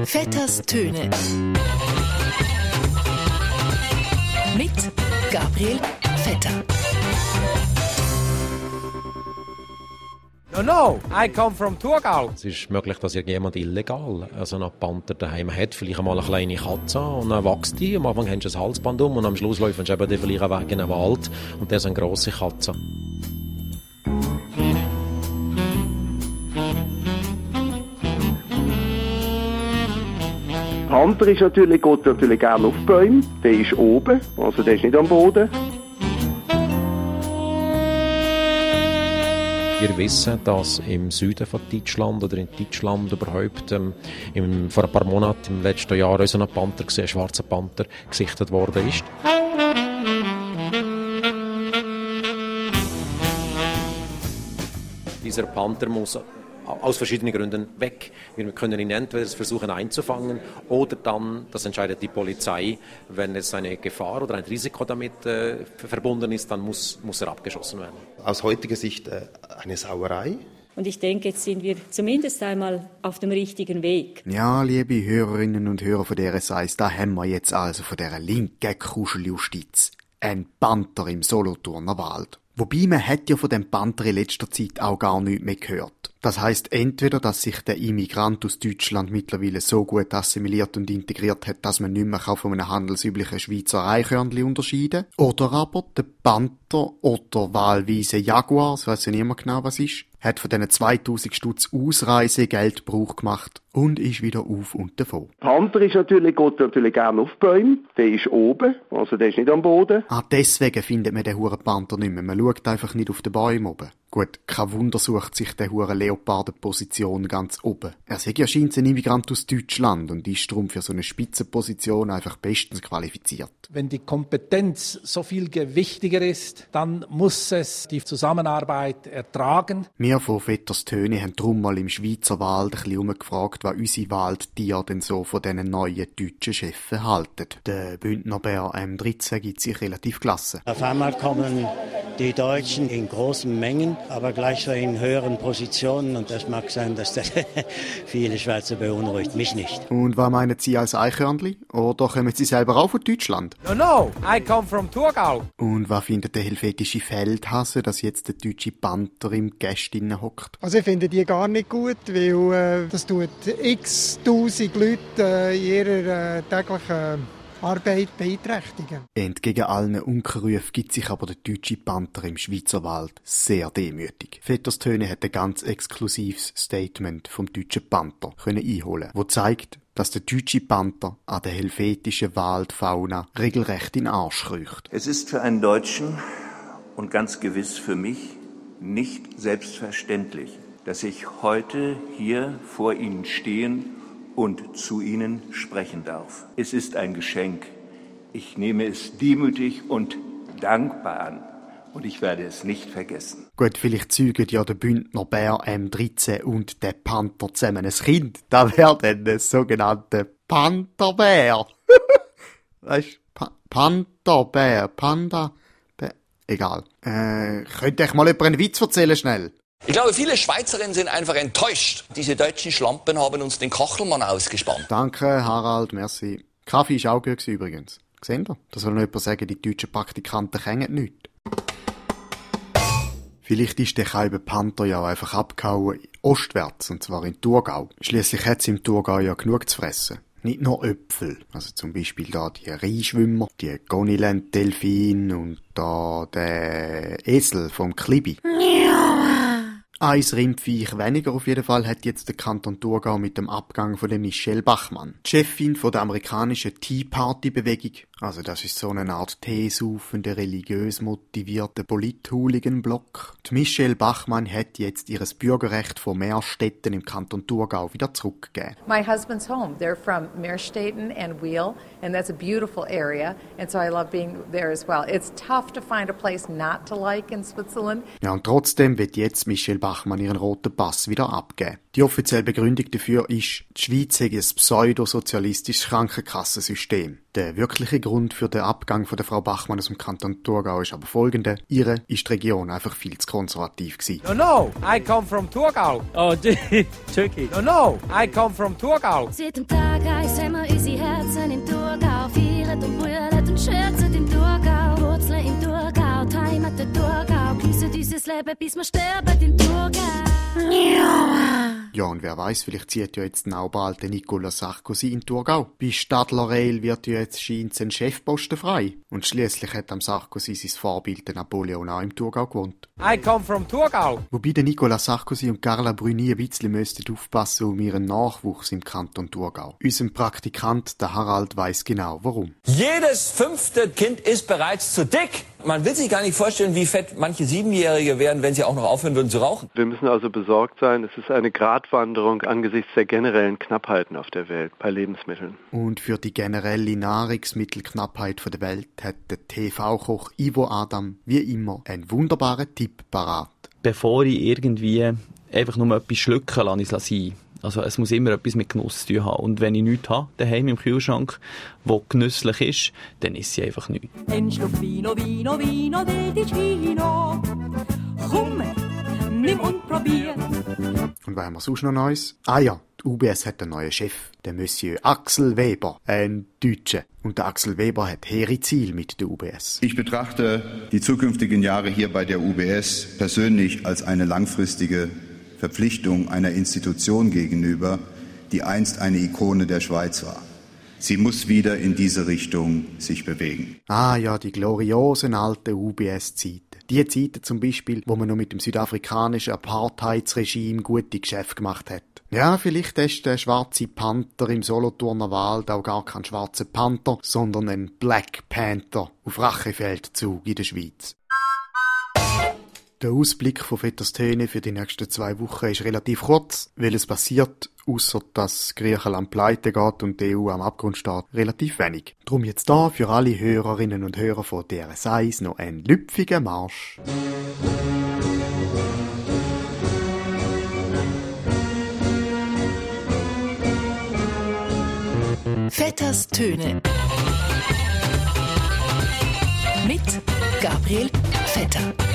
Vetters Töne. Mit Gabriel Vetter. No, I come from Thurgau. Es ist möglich, dass irgendjemand illegal einen Panther daheim hat, vielleicht einmal eine kleine Katze, und dann wächst die. Am Anfang haben sie ein Halsband und am Schluss läuft sie eben vielleicht weg in den Wald und der ist eine grosse Katze. Panther geht natürlich gerne auf Bäume. Der ist oben, also der ist nicht am Boden. Wir wissen, dass im Süden von Deutschland oder in Deutschland überhaupt vor ein paar Monaten im letzten Jahr ein Panther, ein schwarzer Panther, gesichtet worden ist. Dieser Panther muss aus verschiedenen Gründen weg. Wir können ihn entweder versuchen einzufangen oder dann, das entscheidet die Polizei, wenn es eine Gefahr oder ein Risiko damit verbunden ist, dann muss er abgeschossen werden. Aus heutiger Sicht eine Sauerei. Und ich denke, jetzt sind wir zumindest einmal auf dem richtigen Weg. Ja, liebe Hörerinnen und Hörer von der SIS, da haben wir jetzt also von dieser linken Kuscheljustiz ein Panther im Solothurner Wald. Wobei, man hat ja von dem Panther in letzter Zeit auch gar nichts mehr gehört. Das heisst entweder, dass sich der Immigrant aus Deutschland mittlerweile so gut assimiliert und integriert hat, dass man nicht mehr von einem handelsüblichen Schweizer Eichhörnchen unterscheiden kann. Oder aber der Panther oder wahlweise Jaguar, das weiss ja niemand genau was ist, hat von diesen 2000 Stutz Ausreisegeld Gebrauch gemacht und ist wieder auf und davon. Panther geht natürlich gerne auf Bäume. Der ist oben, also der ist nicht am Boden. Deswegen findet man den huren Panther nicht mehr. Man schaut einfach nicht auf den Bäumen oben. Gut, kein Wunder sucht sich der hure Leopard eine Position ganz oben. Er sei ja scheint ein Immigrant aus Deutschland und ist darum für so eine Spitzenposition einfach bestens qualifiziert. Wenn die Kompetenz so viel gewichtiger ist, dann muss es die Zusammenarbeit ertragen. Wir von Vetters Töne haben darum mal im Schweizer Wald ein bisschen umgefragt, was unsere Waldtiere denn so von diesen neuen deutschen Chefen halten. Der Bündner Bär M13 gibt sich relativ klasse. Auf einmal kommen die Deutschen in großen Mengen, aber gleich so in höheren Positionen, und das mag sein, dass das viele Schweizer beunruhigt, mich nicht. Und was meinen Sie als Eichhörnli? Oder kommen Sie selber auch von Deutschland? No, I come from Thurgau. Und was findet der helvetische Feldhase, dass jetzt der deutsche Panther im Gäst hockt? Also ich finde die gar nicht gut, weil das tut x-tausend Leute in ihrer täglichen Arbeit beeinträchtigen. Entgegen allen Unkenrufen gibt sich aber der deutsche Panther im Schweizer Wald sehr demütig. Vetters Töne hat ein ganz exklusives Statement vom deutschen Panther einholen, wo zeigt, dass der deutsche Panther an der helvetischen Waldfauna regelrecht in den Arsch kriecht. Es ist für einen Deutschen und ganz gewiss für mich nicht selbstverständlich, dass ich heute hier vor Ihnen stehen und zu Ihnen sprechen darf. Es ist ein Geschenk. Ich nehme es demütig und dankbar an. Und ich werde es nicht vergessen. Gut, vielleicht zeugen ja der Bündner Bär M13 und der Panther zusammen ein Kind. Da wäre dann der sogenannte Pantherbär. Weißt du, Pantherbär, Panda-Bär. Egal. Könnt ihr euch mal jemand einen Witz erzählen, schnell? Ich glaube, viele Schweizerinnen sind einfach enttäuscht. Diese deutschen Schlampen haben uns den Kachelmann ausgespannt. Danke, Harald, merci. Kaffee war auch gut übrigens. Seht ihr? Da soll noch jemand sagen, die deutschen Praktikanten kennen nichts. Vielleicht ist der Kaibe Panther ja einfach abgehauen ostwärts, und zwar in Thurgau. Schliesslich hat es im Thurgau ja genug zu fressen. Nicht nur Äpfel, also zum Beispiel da die Rheinschwimmer, die Goniland-Delfin und da der Esel vom Klibi. Ein Rindviech weniger auf jeden Fall hat jetzt der Kanton Thurgau mit dem Abgang von der Michelle Bachmann. Die Chefin von der amerikanischen Tea-Party-Bewegung, also das ist so eine Art teesaufende, religiös motivierte Polit-Hooligan-Block. Die Michelle Bachmann hat jetzt ihr Bürgerrecht von Meerstetten im Kanton Thurgau wieder zurückgegeben. My husband's home. They're from Meerstetten and Wiel, and that's a beautiful area, and so I love being there as well. It's tough to find a place not to like in Switzerland. Ja, und trotzdem wird jetzt Michelle Bachmann ihren roten Pass wieder abgeben. Die offizielle Begründung dafür ist, die Schweiz hätte ein pseudosozialistisches Krankenkassensystem. Der wirkliche Grund für den Abgang von der Frau Bachmann aus dem Kanton Thurgau ist aber folgender. Ihre ist die Region einfach viel zu konservativ gewesen. No, I come from Thurgau. Oh, Turkey. No, I come from Thurgau. Seit dem Tag 1 haben wir unsere Herzen im Thurgau. Feiern und brüllen und schürzen im Thurgau. Wurzeln im Thurgau, die Heimat der Thurgau. Geniessen unser Leben, bis wir sterben im Thurgau. Ja, und wer weiß, vielleicht zieht ja jetzt auch bald der Nicolas Sarkozy in Thurgau. Bei Stadler Rail wird ja jetzt scheint ein Chefposten frei. Und schliesslich hat am Sarkozy sein Vorbild der Napoleon auch im Thurgau gewohnt. I come from Thurgau. Wobei der Nicolas Sarkozy und Carla Bruni ein bisschen müssten aufpassen um ihren Nachwuchs im Kanton Thurgau. Unser Praktikant, der Harald, weiss genau warum. Jedes 5. Kind ist bereits zu dick. Man will sich gar nicht vorstellen, wie fett manche 7-Jährige werden, wenn sie auch noch aufhören würden zu rauchen. Wir müssen also besorgt sein. Es ist eine Gratwanderung angesichts der generellen Knappheiten auf der Welt bei Lebensmitteln. Und für die generelle Nahrungsmittelknappheit der Welt hat der TV-Koch Ivo Adam wie immer einen wunderbaren Tipp parat. Bevor ich irgendwie einfach nur etwas schlucken lasse, ich es sein. Also es muss immer etwas mit Genuss zu tun haben. Und wenn ich nichts habe, daheim im Kühlschrank, wo genüsslich ist, dann ist sie einfach nichts. Ein Schluck Vino, Vino, Vino del Ticino. Komm, nimm und probier. Und was haben wir sonst noch Neues? Ah ja, die UBS hat einen neuen Chef, den Monsieur Axel Weber, ein Deutscher. Und der Axel Weber hat hehre Ziele mit der UBS. Ich betrachte die zukünftigen Jahre hier bei der UBS persönlich als eine langfristige Verpflichtung einer Institution gegenüber, die einst eine Ikone der Schweiz war. Sie muss wieder in diese Richtung sich bewegen. Ah ja, die gloriosen alten UBS-Zeiten. Die Zeiten zum Beispiel, wo man noch mit dem südafrikanischen Apartheidsregime gute Geschäfte gemacht hat. Ja, vielleicht ist der schwarze Panther im Solothurner Wald auch gar kein schwarzer Panther, sondern ein Black Panther auf Rachefeldzug in der Schweiz. Der Ausblick von Vetters Töne für die nächsten 2 Wochen ist relativ kurz, weil es passiert, ausser dass Griechenland pleite geht und die EU am Abgrund steht, relativ wenig. Drum jetzt da für alle Hörerinnen und Hörer von DRS1 noch ein lüpfiger Marsch. Vetters Töne mit Gabriel Vetter.